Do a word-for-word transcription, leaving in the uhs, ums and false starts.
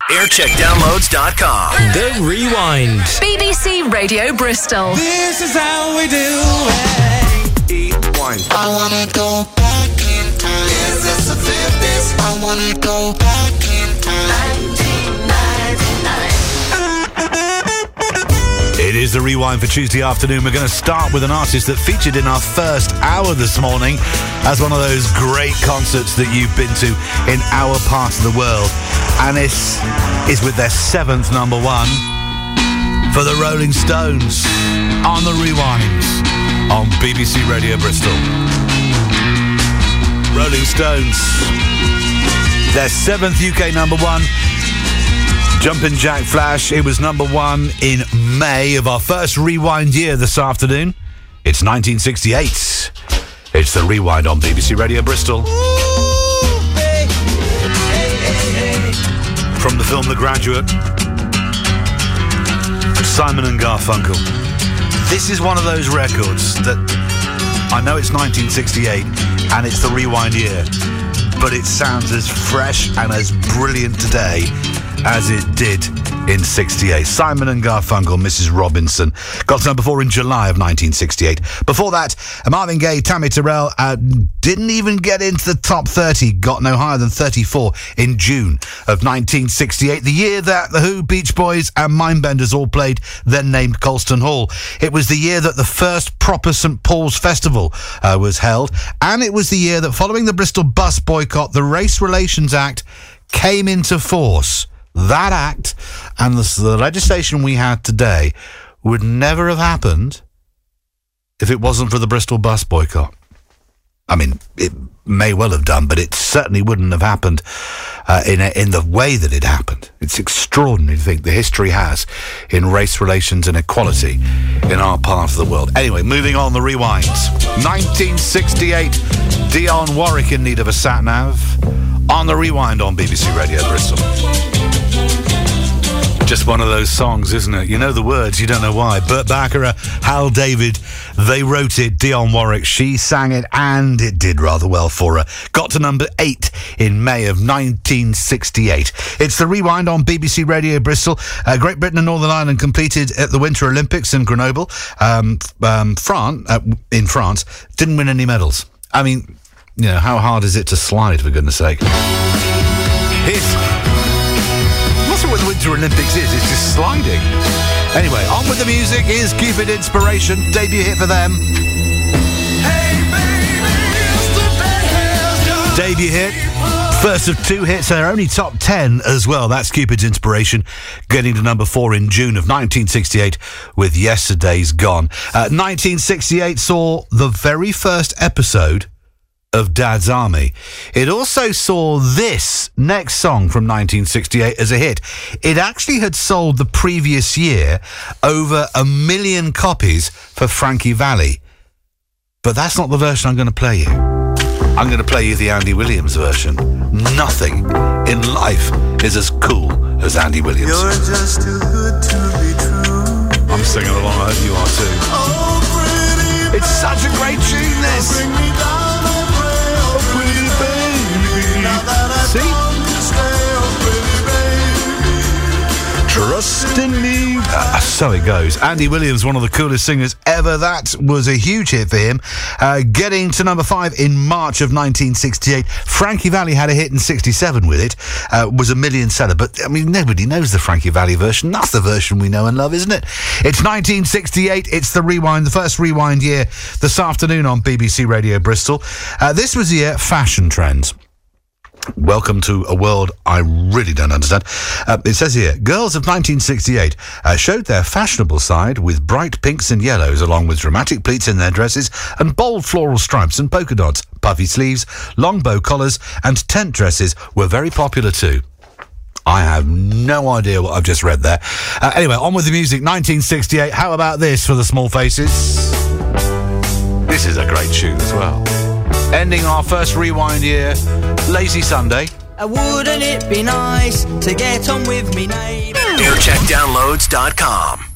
aircheck downloads dot com. The Rewind. B B C Radio Bristol. This is how we do it. Rewind. I wanna go back in time. Is this the fifties? I wanna go back in time. nineteen ninety-nine. It is the Rewind for Tuesday afternoon. We're going to start with an artist that featured in our first hour this morning as one of those great concerts that you've been to in our part of the world. And this is with their seventh number one for the Rolling Stones on the Rewinds on B B C Radio Bristol. Rolling Stones, their seventh U K number one. Jumpin' Jack Flash, it was number one in May of our first Rewind year this afternoon. It's nineteen sixty-eight. It's the Rewind on B B C Radio Bristol. Ooh, hey, hey, hey, hey. From the film The Graduate, Simon and Garfunkel. This is one of those records that I know it's nineteen sixty-eight and it's the Rewind year, but it sounds as fresh and as brilliant today as it did in sixty-eight. Simon and Garfunkel, Missus Robinson. Got to number four in July of nineteen sixty-eight. Before that, Marvin Gaye, Tammy Terrell uh, didn't even get into the top thirty. Got no higher than thirty-four in June of nineteen sixty-eight. The year that The Who, Beach Boys and Mindbenders all played then named Colston Hall. It was the year that the first proper St Paul's Festival uh, was held. And it was the year that following the Bristol bus boycott, the Race Relations Act came into force. That act and the, the legislation we had today would never have happened if it wasn't for the Bristol bus boycott. I mean, it may well have done, but it certainly wouldn't have happened uh, in a, in the way that it happened. It's extraordinary to think the history has in race relations and equality in our part of the world. Anyway, moving on, the Rewind. nineteen sixty-eight, Dionne Warwick in need of a sat-nav on the Rewind on B B C Radio Bristol. Just one of those songs, isn't it? You know the words, you don't know why. Burt Bacharach, Hal David, they wrote it. Dionne Warwick, she sang it, and it did rather well for her. Got to number eight in May of nineteen sixty-eight. It's the Rewind on B B C Radio Bristol. Uh, Great Britain and Northern Ireland competed at the Winter Olympics in Grenoble. Um, um, France, uh, in France, didn't win any medals. I mean, you know, how hard is it to slide, for goodness sake? Here's... what the Winter Olympics is, it's just sliding. Anyway, on with the music is Cupid Inspiration, debut hit for them. Hey, baby, yesterday has done. Debut hit, first of two hits, they're only top ten as well. That's Cupid's Inspiration, getting to number four in June of nineteen sixty-eight with Yesterday's Gone. Uh, nineteen sixty-eight saw the very first episode of Dad's Army. It also saw this next song from nineteen sixty-eight as a hit. It actually had sold the previous year over a million copies for Frankie Valli. But that's not the version I'm going to play you. I'm going to play you the Andy Williams version. Nothing in life is as cool as Andy Williams. You're just too good to be true. I'm singing along, I hope you are too. Oh, pretty It's such a great tune, this. bring me down. See? Trust in me. Uh, so it goes. Andy Williams, one of the coolest singers ever. That was a huge hit for him. Uh, getting to number five in March of nineteen sixty-eight. Frankie Valli had a hit in sixty-seven with it. Uh, was a million seller. But, I mean, nobody knows the Frankie Valli version. That's the version we know and love, isn't it? It's nineteen sixty-eight. It's the Rewind, the first Rewind year this afternoon on B B C Radio Bristol. Uh, this was the year fashion trends. Welcome to a world I really don't understand. Uh, it says here, girls of nineteen sixty-eight uh, showed their fashionable side with bright pinks and yellows, along with dramatic pleats in their dresses and bold floral stripes and polka dots. Puffy sleeves, long bow collars and tent dresses were very popular too. I have no idea what I've just read there. Uh, anyway, on with the music. nineteen sixty-eight. How about this for the Small Faces? This is a great tune as well. Ending our first Rewind year, Lazy Sunday. Uh, wouldn't it be nice to get on with me neighbour? aircheck downloads dot com.